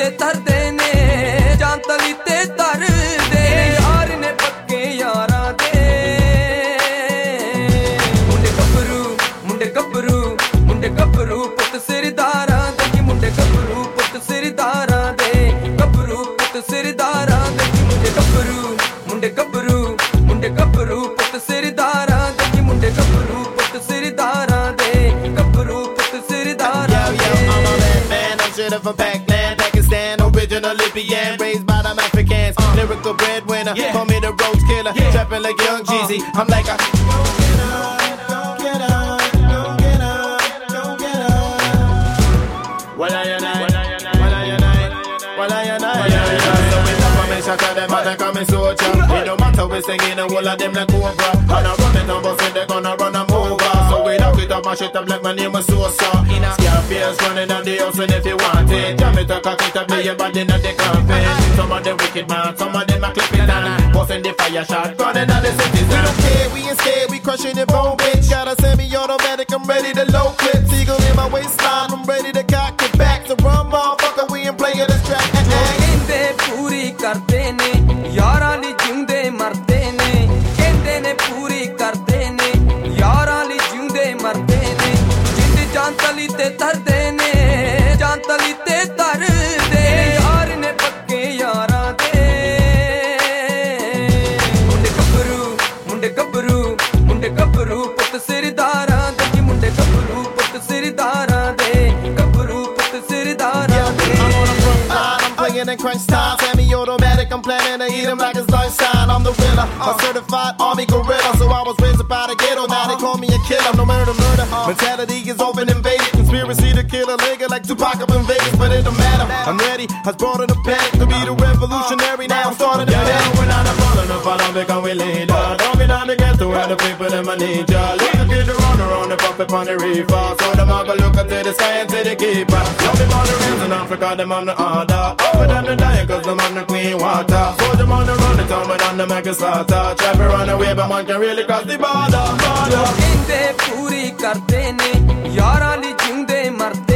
ਤੇ ਤਰਦੇ ਨੇ ਜਾਨ ਤਲੀ ਤੇ ਤਰਦੇ ਯਾਰ ਨੇ ਪੱਕੇ ਯਾਰਾਂ ਦੇ ਮੁੰਡੇ ਗੱਭਰੂ ਮੁੰਡੇ ਗੱਭਰੂ ਪੁੱਤ ਸਿਰਦਾਰਾਂ ਦੇ ਕਿ ਮੁੰਡੇ ਗੱਭਰੂ ਪੁੱਤ ਸਿਰਦਾਰਾਂ ਦੇ ਗੱਭਰੂ ਪੁੱਤ ਸਿਰਦਾਰਾਂ ਦੇ ਕਿ ਮੁੰਡੇ ਗੱਭਰੂ ਪੁੱਤ ਸਿਰਦਾਰਾਂ ਦੇ ਕਿ ਮੁੰਡੇ ਗੱਭਰੂ ਪੁੱਤ ਸਿਰਦਾਰਾਂ ਦੇ ਗੱਭਰੂ ਪੁੱਤ ਸਿਰਦਾਰਾਂ ਦੇ From Baghdad, Pakistan, original Libyan, raised by them Africans, lyrical breadwinner, call me the roach killer, trapping like Young Jeezy, I'm like a don't get up. Well, I so we come and shut them out and come and soldier. It don't matter, we singing and all of them like Cobra. And I run it over, so they gonna run them over. So we knock it up, mash it up like my name was Sosa. Scarface running on the house and if you want it, jam it, cock it up, lay your body in the campaign. Some of them wicked man, some of them are clipping down, busting the fire shot, running on the cities. We don't care, we ain't scared, we crushing the bone, bitch. Got a semi-automatic, I'm ready to load clips. Eagle in my waistline, I'm ready to cock it back. To run, motherfucker, we ain't playing this track. ਕਹਿੰਦੇ ਪੂਰੀ ਕਰਦੇ ਨੇ ਯਾਰਾਂ ਲਈ ਜਿਉਂਦੇ ਮਰਦੇ ਨੇ ਕਹਿੰਦੇ ਨੇ ਪੂਰੀ ਕਰਦੇ ਨੇ ਯਾਰਾਂ ਲਈ ਜਿਉਂਦੇ ਮਰਦੇ ਨੇ ਜਿੰਦ ਜਾਨ ਤਲੀ ਤੇ ਤਰਦੇ ਨੇ ਜਾਨ ਤਲੀ ਤੇ ਤਰਦੇ ਯਾਰ ਨੇ ਪੱਕੇ ਯਾਰਾਂ ਦੇ ਮੁੰਡੇ ਗੱਭਰੂ ਪੁੱਤ ਸਿਰਦਾਰਾਂ ਦੇ ਕਿ ਮੁੰਡੇ ਗੱਭਰੂ ਪੁੱਤ ਸਿਰਦਾਰਾਂ ਦੇ ਗੱਭਰੂ ਪੁੱਤ ਸਿਰਦਾਰਾਂ ਦੇ Playing in crunch time, semi-automatic, I'm planning to eat him like it's lunchtime. I'm the winner, a certified army gorilla. So I was raised up out of ghetto, now they call me a killer. No murder. Mentality is open invaded. Conspiracy to kill a nigga like Tupac up in Vegas, but it don't matter. I'm ready, I was brought in the panic to be the revolutionary. Now I'm starting to panic. We're not falling up, follow because we leader. Don't be down to get to where the people in my need ya. Look at the runner on the puppet on the reefer. So them all go look up to the sky and to the keeper. Don't be born in Africa, them on the order. Over them to die cause them on the clean water. So them on the run, the town with on the make a slaughter. Try to run away but man can really cross the border. ਕਹਿੰਦੇ ਪੂਰੀ ਕਰਦੇ ਨੇ ਯਾਰਾਂ ਲਈ ਜਿਉਂਦੇ ਮਰਦੇ